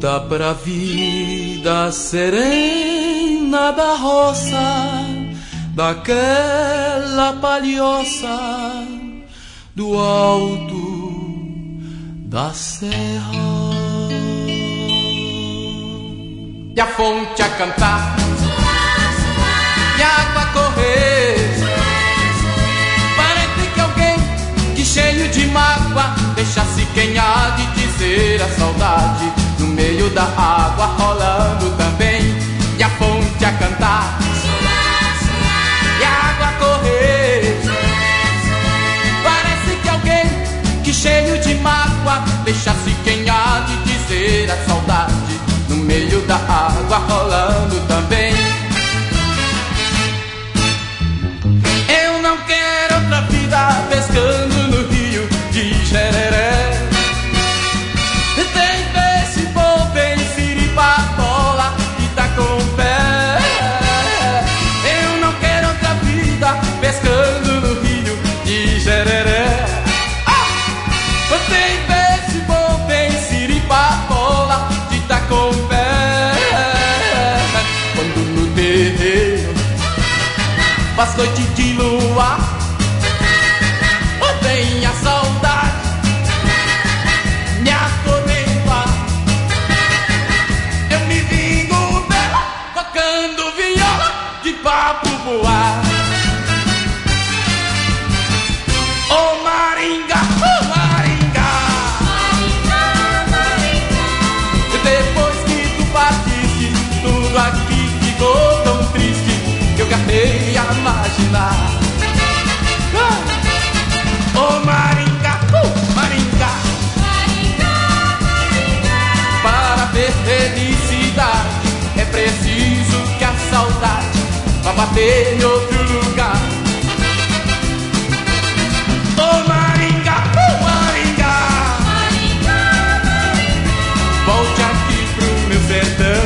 Volta pra vida serena da roça, daquela palhoça do alto da serra. E a fonte a cantar, e a água a correr. Parece que alguém que cheio de mágoa deixa-se quem há de dizer a saudade no meio da água rolando também. E a fonte a cantar, e a água a correr. Parece que alguém que cheio de mágoa deixa-se quem há de dizer a saudade no meio da água rolando também. Eu não quero outra vida pescando no rio de Jereré. Tem peixe, polvo, siripapola e tá com pé. Eu não quero outra vida pescando no rio de Jereré. Tem peixe, polvo, siripapola e tá com pé. Quando no terreiro faz noite de lua, tem a saudade me atormenta. Eu me vingo dela tocando viola de papo voar. Ô Maringá, ô Maringá, Maringá, Maringá. Depois que tu partiste, tudo aqui ficou tão triste que eu gastei a imaginar. Oh Maringá, Maringá, Maringá, Maringá. Para ver felicidade é preciso que a saudade vá bater em outro lugar. Oh Maringá, Maringá, Maringá, Maringá. Volte aqui pro meu sertão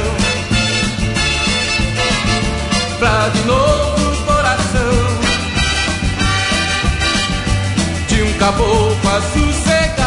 pra de novo o coração de um caboclo a sossegar.